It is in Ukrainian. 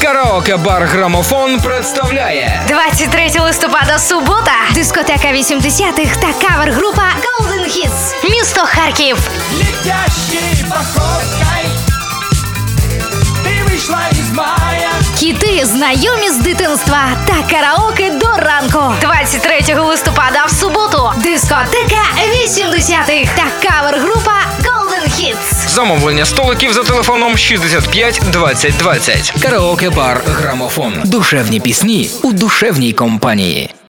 Караоке-бар «Грамофон» представляє 23 листопада, субота. Дискотека 80-х та кавер-група Golden Hits. Місто Харків. Летящей походкой ты вышла из мая. Хіти, знайомі з дитинства та караоке до ранку. 23 листопада в суботу. Дискотека 80-х та кавер-група Golden Hits. замовлення столиків за телефоном 65 20 20. Караоке-бар «Грамофон». Душевні пісні у душевній компанії.